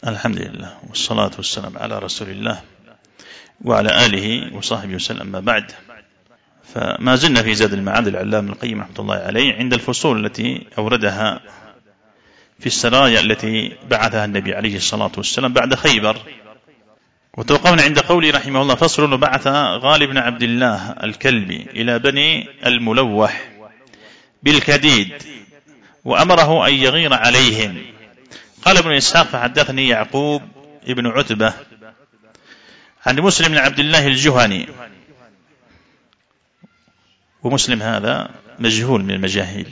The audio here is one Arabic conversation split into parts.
الحمد لله والصلاة والسلام على رسول الله وعلى آله وصحبه وسلم. ما بعد، فما زلنا في زاد المعاد العلامة ابن القيم رحمة الله عليه عند الفصول التي أوردها في السرايا التي بعثها النبي عليه الصلاة والسلام بعد خيبر. وتوقفنا عند قوله رحمه الله: فصل: وبعث غالب بن عبد الله الكلبي إلى بني الملوح بالكديد وأمره أن يغير عليهم. قال ابن إسحاق: فحدثني يعقوب ابن عتبة عن مسلم بن عبد الله الجهني، ومسلم هذا مجهول من المجاهيل،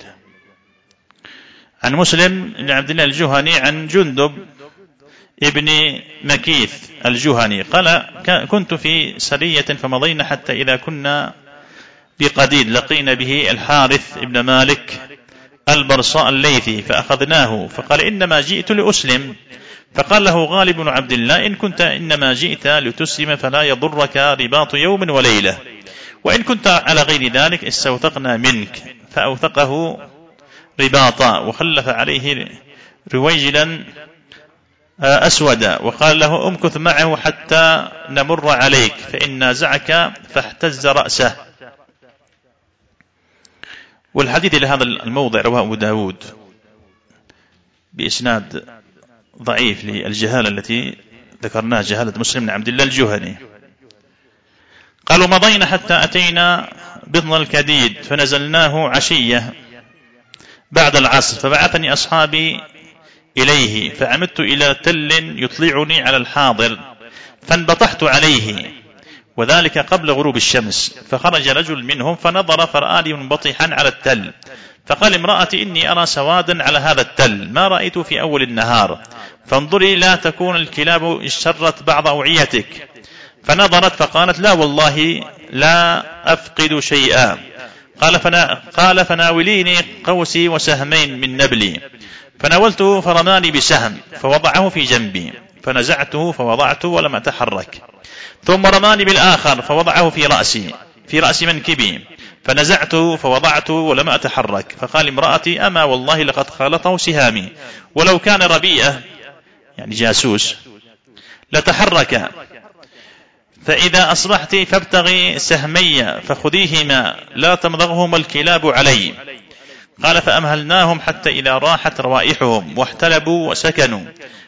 عن مسلم بن عبد الله الجهني عن جندب ابن مكيث الجهني قال: كنت في سرية فمضينا حتى إذا كنا بقديد لقينا به الحارث ابن مالك البرصاء الليثي فأخذناه، فقال: إنما جئت لأسلم. فقال له غالب بن عبد الله: إن كنت إنما جئت لتسلم فلا يضرك رباط يوم وليلة، وإن كنت على غير ذلك استوثقنا منك. فأوثقه رباطا وخلف عليه رويجلا أسودا وقال له: أمكث معه حتى نمر عليك فإن نازعك. فاحتز رأسه. والحديث لهذا الموضع رواه أبو داود بإسناد ضعيف للجهالة التي ذكرناها، جهالة مسلم بن عبد الله الجهني. قالوا: مضينا حتى أتينا بطن الكديد فنزلناه عشية بعد العصر، فبعثني أصحابي إليه فعمدت إلى تل يطلعني على الحاضر فانبطحت عليه، وذلك قبل غروب الشمس. فخرج رجل منهم فنظر فرآني منبطحا على التل، فقال امرأتي: إني أرى سوادا على هذا التل ما رأيت في أول النهار، فانظري لا تكون الكلاب اشترت بعض أوعيتك. فنظرت فقالت: لا والله لا أفقد شيئا. قال: فناوليني قوسي وسهمين من نبلي. فناولته فرماني بسهم فوضعه في جنبي، فنزعته فوضعته ولم أتحرك. ثم رماني بالآخر فوضعه في رأس منكبي، فنزعته فوضعته ولم أتحرك. فقال امرأتي: أما والله لقد خالطه سهامي، ولو كان ربيئة يعني جاسوس لتحرك. فإذا أصبحت فابتغي سهمي فخذيهما لا تمضغهما الكلاب علي. قال: فأمهلناهم حتى إذا راحت روائحهم واحتلبوا وسكنوا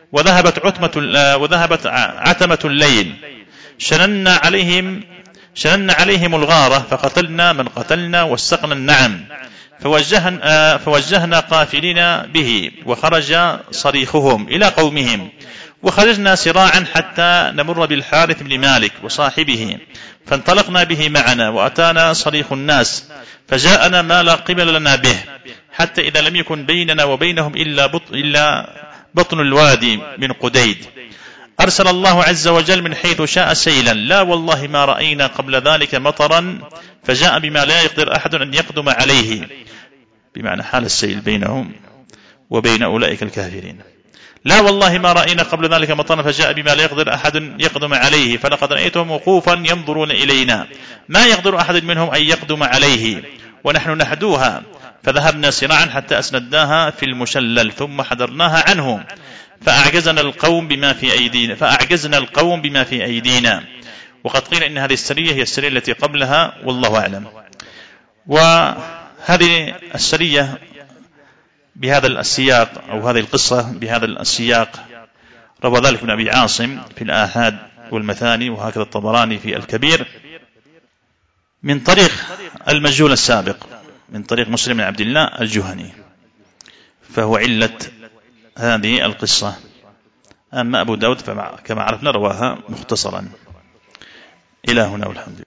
وذهبت عتمة الليل شننا عليهم الغارة، فقتلنا من قتلنا واستقنا النعم، فوجهنا قافلين به، وخرج صريخهم إلى قومهم، وخرجنا سراعا حتى نمر بالحارث بن مالك وصاحبه، فانطلقنا به معنا، وأتانا صريخ الناس فجاءنا ما لا قبل لنا به، حتى إذا لم يكن بيننا وبينهم إلا بطن الوادي من قديد. أرسل الله عز وجل من حيث شاء سيلا، لا والله ما رأينا قبل ذلك مطرا، فجاء بما لا يقدر أحد أن يقدم عليه، بمعنى حال السيل بينهم وبين أولئك الكافرين. لا والله ما رأينا قبل ذلك مطرا فجاء بما لا يقدر أحد يقدم عليه، فلقد رأيتهم وقوفا ينظرون إلينا ما يقدر أحد منهم أن يقدم عليه، ونحن نحدوها. فذهبنا سراعا حتى أسندناها في المشلل ثم حضرناها عنهم، فأعجزنا القوم بما في أيدينا. وقد قيل إن هذه السرية هي السرية التي قبلها، والله أعلم. وهذه السرية بهذا السياق، أو هذه القصة بهذا السياق، روى ذلك ابن أبي عاصم في الآحاد والمثاني، وهكذا الطبراني في الكبير، من طريق المجهول السابق، من طريق مسلم بن عبد الله الجهني، فهو علة هذه القصة. أما أبو داود كما عرفنا رواها مختصرا. إلى هنا والحمد لله.